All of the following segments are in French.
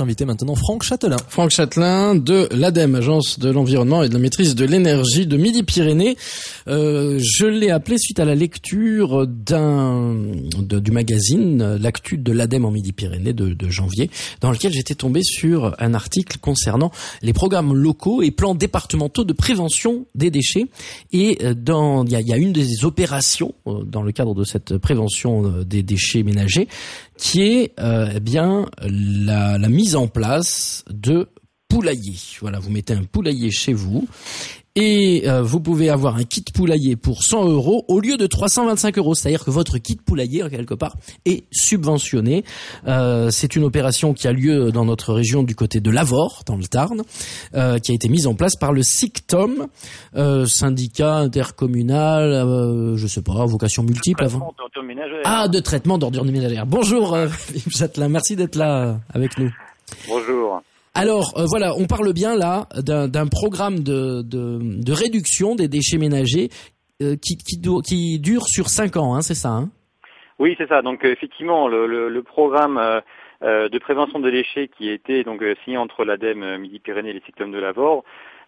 notre invité maintenant, Franck Châtelain. Franck Châtelain de l'ADEME, Agence de l'environnement et de la maîtrise de l'énergie de Midi-Pyrénées. Je l'ai appelé suite à la lecture du magazine L'actu de l'ADEME en Midi-Pyrénées de janvier, dans lequel j'étais tombé sur un article concernant les programmes locaux et plans départementaux de prévention des déchets. Et il y a une des opérations dans le cadre de cette prévention des déchets ménagers qui est la mise en place de poulaillers. Voilà, vous mettez un poulailler chez vous et vous pouvez avoir un kit poulailler pour 100 € au lieu de 325 €. C'est-à-dire que votre kit poulailler, quelque part, est subventionné. C'est une opération qui a lieu dans notre région du côté de Lavore, dans le Tarn, qui a été mise en place par le SICTOM, syndicat intercommunal, je sais pas, vocation multiple. De traitement d'ordures ménagères. Bonjour, Philippe Châtelain, merci d'être là avec nous. Bonjour. Alors voilà, on parle bien là d'un programme de réduction des déchets ménagers qui dure sur 5 ans, hein, c'est ça, hein? Oui, c'est ça. Donc effectivement, le programme de prévention des déchets qui a été donc signé entre l'ADEME Midi-Pyrénées et les SICTOM de Lavore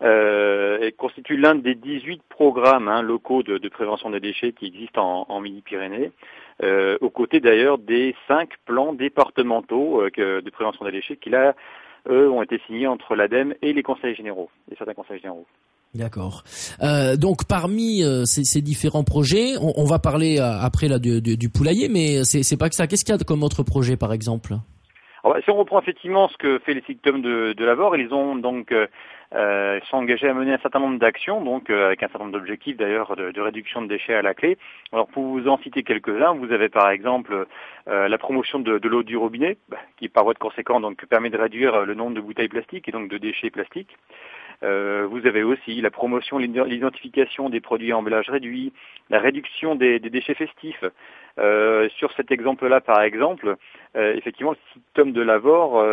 constitue l'un des 18 programmes locaux de prévention des déchets qui existent en Midi-Pyrénées, aux côtés d'ailleurs des 5 plans départementaux de prévention des déchets qui là ont été signés entre l'ADEME et les conseils généraux, et certains conseils généraux. D'accord. Donc parmi ces différents projets, on va parler après là du poulailler, mais c'est pas que ça. Qu'est-ce qu'il y a comme autre projet, par exemple? Alors, si on reprend effectivement ce que fait les SICTOM de Lavore, ils ont donc sont engagés à mener un certain nombre d'actions, donc avec un certain nombre d'objectifs d'ailleurs de réduction de déchets à la clé. Alors pour vous en citer quelques-uns, vous avez par exemple la promotion de l'eau du robinet, qui par voie de conséquent donc permet de réduire le nombre de bouteilles plastiques et donc de déchets plastiques. Vous avez aussi la promotion, l'identification des produits à emballage réduit, la réduction des déchets festifs. Sur cet exemple-là, par exemple, effectivement, le SICTOM de Lavore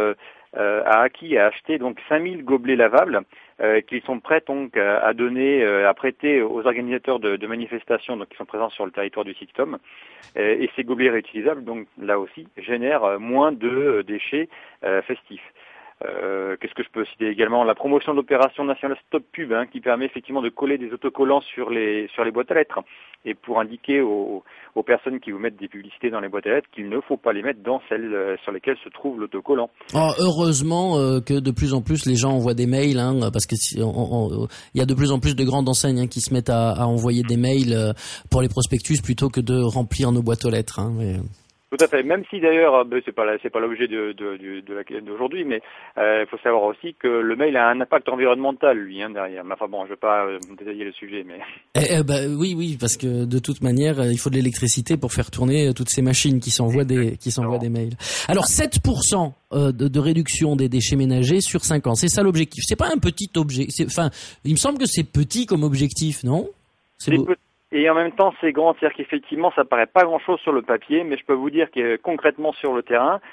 a acheté donc 5000 gobelets lavables qu'ils sont prêts donc à donner, à prêter aux organisateurs de manifestations donc qui sont présents sur le territoire du SICTOM. Et ces gobelets réutilisables, donc là aussi, génèrent moins de déchets festifs. Qu'est-ce que je peux citer également? La promotion de l'opération nationale Stop Pub, qui permet effectivement de coller des autocollants sur les boîtes à lettres et pour indiquer aux personnes qui vous mettent des publicités dans les boîtes à lettres qu'il ne faut pas les mettre dans celles sur lesquelles se trouve l'autocollant. Heureusement que de plus en plus les gens envoient des mails, parce que il y a de plus en plus de grandes enseignes qui se mettent à envoyer des mails pour les prospectus plutôt que de remplir nos boîtes aux lettres. Tout à fait. Même si d'ailleurs, c'est pas l'objet d'aujourd'hui, mais il faut savoir aussi que le mail a un impact environnemental, lui, derrière. Enfin bon, je vais pas détailler le sujet, mais. Oui, parce que de toute manière, il faut de l'électricité pour faire tourner toutes ces machines qui s'envoient des mails. Alors 7% de réduction des déchets ménagers sur 5 ans, c'est ça l'objectif. C'est pas un petit objectif. Il me semble que c'est petit comme objectif, non? C'est petit. Et en même temps, c'est grand, c'est-à-dire qu'effectivement, ça paraît pas grand-chose sur le papier, mais je peux vous dire que concrètement sur le terrain,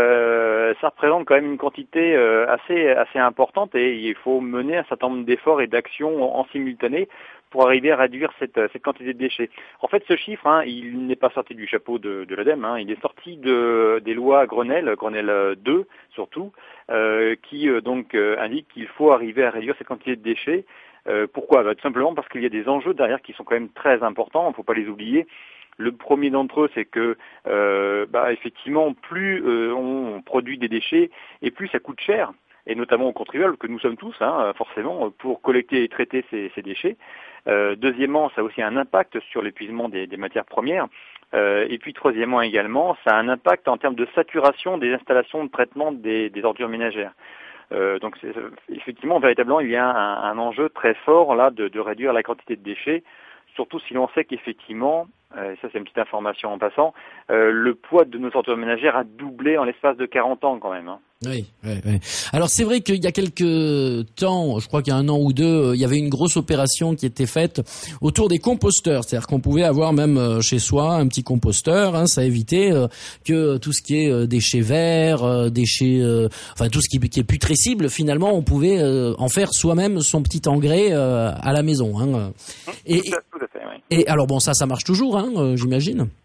ça représente quand même une quantité assez importante et il faut mener un certain nombre d'efforts et d'actions en simultané pour arriver à réduire cette quantité de déchets. En fait, ce chiffre, il n'est pas sorti du chapeau de l'ADEME, il est sorti des lois Grenelle 2 surtout, qui donc indiquent qu'il faut arriver à réduire cette quantité de déchets. Pourquoi? Tout simplement parce qu'il y a des enjeux derrière qui sont quand même très importants, il ne faut pas les oublier. Le premier d'entre eux, c'est que effectivement, plus on produit des déchets et plus ça coûte cher, et notamment aux contribuables que nous sommes tous, forcément, pour collecter et traiter ces déchets. Deuxièmement, ça a aussi un impact sur l'épuisement des matières premières. Et puis troisièmement également, ça a un impact en termes de saturation des installations de traitement des ordures ménagères. Donc effectivement, véritablement, il y a un enjeu très fort là de réduire la quantité de déchets, surtout si l'on sait qu'effectivement, ça c'est une petite information en passant, le poids de nos ordures ménagères a doublé en l'espace de 40 ans quand même. Oui. Alors c'est vrai qu'il y a quelques temps, je crois qu'il y a 1 an ou 2, il y avait une grosse opération qui était faite autour des composteurs. C'est-à-dire qu'on pouvait avoir même chez soi un petit composteur, ça évitait que tout ce qui est déchets verts, déchets, tout ce qui est putrescible, finalement, on pouvait en faire soi-même son petit engrais à la maison. Tout à fait, oui. Et alors bon, ça marche toujours, j'imagine.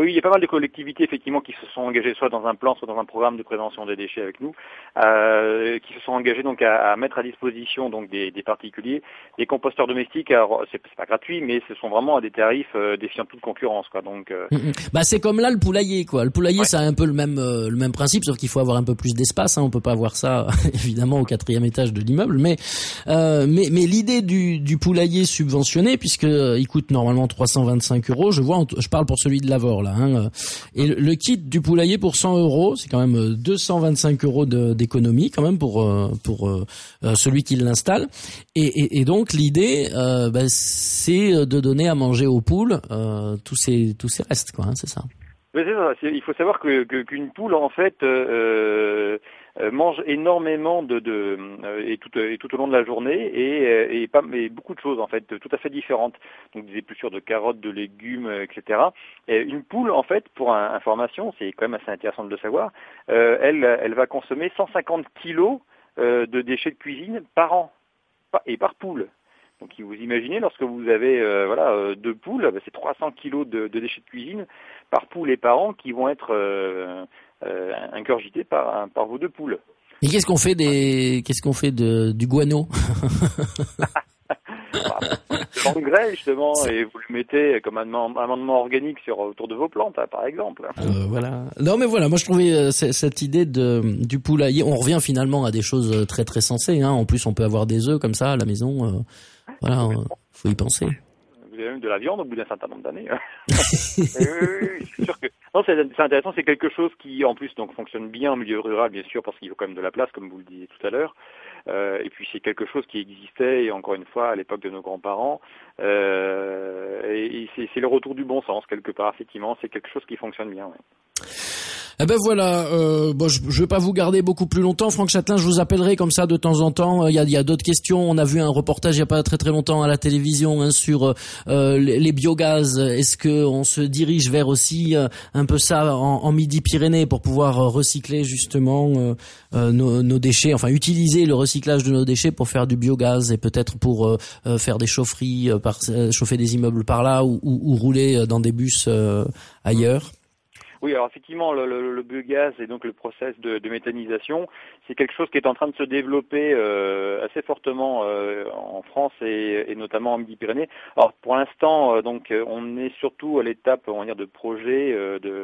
Oui, il y a pas mal de collectivités effectivement qui se sont engagées soit dans un plan, soit dans un programme de prévention des déchets avec nous, qui se sont engagés donc à mettre à disposition donc des particuliers des composteurs domestiques. Alors c'est pas gratuit, mais ce sont vraiment à des tarifs défiant toute concurrence, quoi. Donc bah c'est comme là le poulailler, quoi. Le poulailler, ouais. Ça a un peu le même principe, sauf qu'il faut avoir un peu plus d'espace. Hein. On peut pas avoir ça évidemment au 4e étage de l'immeuble, mais l'idée du poulailler subventionné, puisque il coûte normalement 325 €. Je parle pour celui de Lavore là. Hein. Et le kit du poulailler pour 100 €, c'est quand même 225 € d'économie quand même pour celui qui l'installe. Et donc l'idée, c'est de donner à manger aux poules tous ces restes, quoi. Hein, c'est ça. Mais c'est ça. Il faut savoir qu'une poule en fait mange énormément et tout au long de la journée et beaucoup de choses en fait tout à fait différentes. Donc des épluchures de carottes, de légumes, etc. Et une poule en fait, pour information, c'est quand même assez intéressant de le savoir, elle va consommer 150 kilos de déchets de cuisine par an et par poule. Donc vous imaginez, lorsque vous avez 2 poules, c'est 300 kilos de déchets de cuisine par poule et par an qui vont être ingurgités par vos 2 poules. Et qu'est-ce qu'on fait du guano? De l'engrais justement, et vous le mettez comme un amendement organique autour de vos plantes, par exemple. Voilà. Non mais voilà, moi je trouvais cette idée du poulailler. On revient finalement à des choses très très sensées. Hein. En plus, on peut avoir des œufs comme ça à la maison. Voilà, faut y penser. Vous avez même de la viande au bout d'un certain nombre d'années. Oui, c'est sûr que non, c'est intéressant. C'est quelque chose qui, en plus, donc fonctionne bien en milieu rural, bien sûr, parce qu'il faut quand même de la place, comme vous le disiez tout à l'heure. Et puis c'est quelque chose qui existait, et encore une fois, à l'époque de nos grands-parents. Et c'est le retour du bon sens quelque part. Effectivement, c'est quelque chose qui fonctionne bien. Ouais. Eh ben voilà, je vais pas vous garder beaucoup plus longtemps. Franck Châtelain, je vous appellerai comme ça de temps en temps. Il y a d'autres questions. On a vu un reportage il y a pas très très longtemps à la télévision sur les biogaz. Est-ce que on se dirige vers aussi un peu ça en Midi-Pyrénées pour pouvoir recycler justement nos déchets, enfin utiliser le recyclage de nos déchets pour faire du biogaz et peut-être pour faire des chaufferies, chauffer des immeubles par là ou rouler dans des bus ailleurs? Oui, alors effectivement, le biogaz et donc le process de méthanisation, c'est quelque chose qui est en train de se développer assez fortement en France et notamment en Midi-Pyrénées. Alors pour l'instant, donc on est surtout à l'étape, on va dire, de projet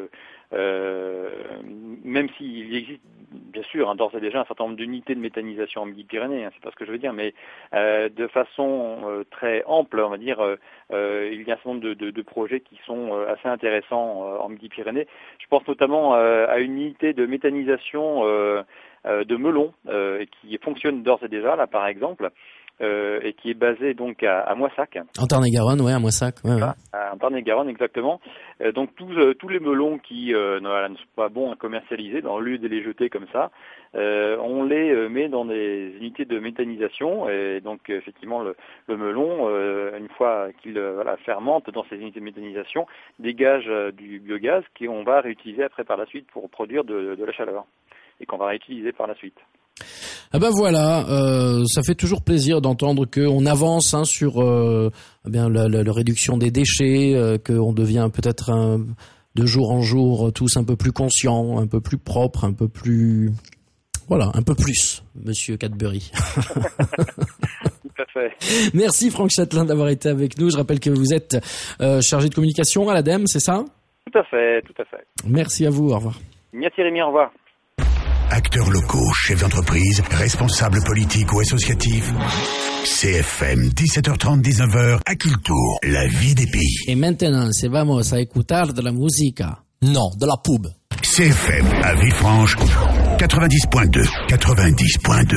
même s'il existe bien sûr d'ores et déjà un certain nombre d'unités de méthanisation en Midi-Pyrénées, c'est pas ce que je veux dire, mais de façon très ample, on va dire, il y a un certain nombre de projets qui sont assez intéressants en Midi-Pyrénées. Je pense notamment à une unité de méthanisation de melons qui fonctionne d'ores et déjà là par exemple. Et qui est basé donc à Moissac. En Tarn-et-Garonne, ouais, à Moissac. Ouais. En Tarn-et-Garonne, exactement. Donc tous les melons qui ne sont pas bons à commercialiser, au lieu de les jeter comme ça, on les met dans des unités de méthanisation. Et donc effectivement, le melon, une fois qu'il fermente dans ces unités de méthanisation, dégage du biogaz qu'on va réutiliser après par la suite pour produire de la chaleur et qu'on va réutiliser par la suite. Ah ben voilà, ça fait toujours plaisir d'entendre qu'on avance sur la réduction des déchets, qu'on devient peut-être de jour en jour tous un peu plus conscients, un peu plus propres, un peu plus Monsieur Cadbury. Tout à fait. Merci Franck Châtelain d'avoir été avec nous. Je rappelle que vous êtes chargé de communication à l'ADEME, c'est ça ? Tout à fait. Merci à vous, au revoir. Merci Rémi, au revoir. Acteurs locaux, chefs d'entreprise, responsables politiques ou associatifs. CFM, 17h30, 19h, à Kiltour, la vie des pays. Et maintenant, vamos a écoutar de la musica. Non, de la pub. CFM, à Villefranche, 90.2.